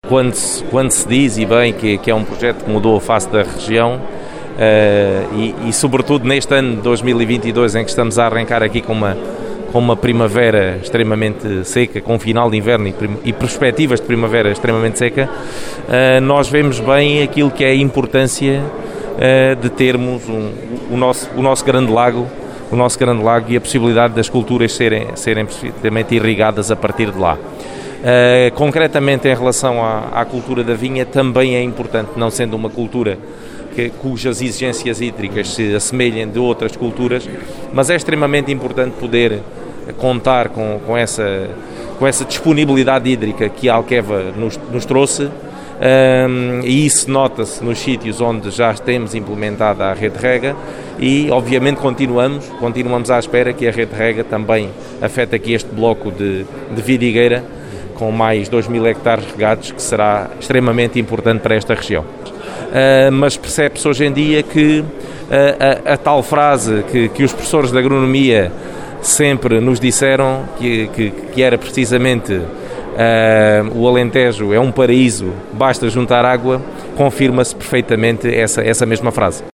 quando se diz, e bem, que é um projeto que mudou a face da região, e sobretudo neste ano de 2022, em que estamos a arrancar aqui com uma primavera extremamente seca, com um final de inverno e perspectivas de primavera extremamente seca, nós vemos bem aquilo que é a importância de termos o nosso grande lago e a possibilidade das culturas serem perfeitamente irrigadas a partir de lá. Concretamente em relação à cultura da vinha, também é importante, não sendo uma cultura cujas exigências hídricas se assemelhem de outras culturas, mas é extremamente importante poder contar com essa disponibilidade hídrica que a Alqueva nos trouxe, e isso nota-se nos sítios onde já temos implementada a rede de rega e obviamente continuamos à espera que a rede de rega também afete aqui este bloco de vidigueira com mais 2.000 hectares regados, que será extremamente importante para esta região. Mas percebe-se hoje em dia que a tal frase que os professores de agronomia sempre nos disseram, que era precisamente o Alentejo é um paraíso, basta juntar água, confirma-se perfeitamente essa mesma frase.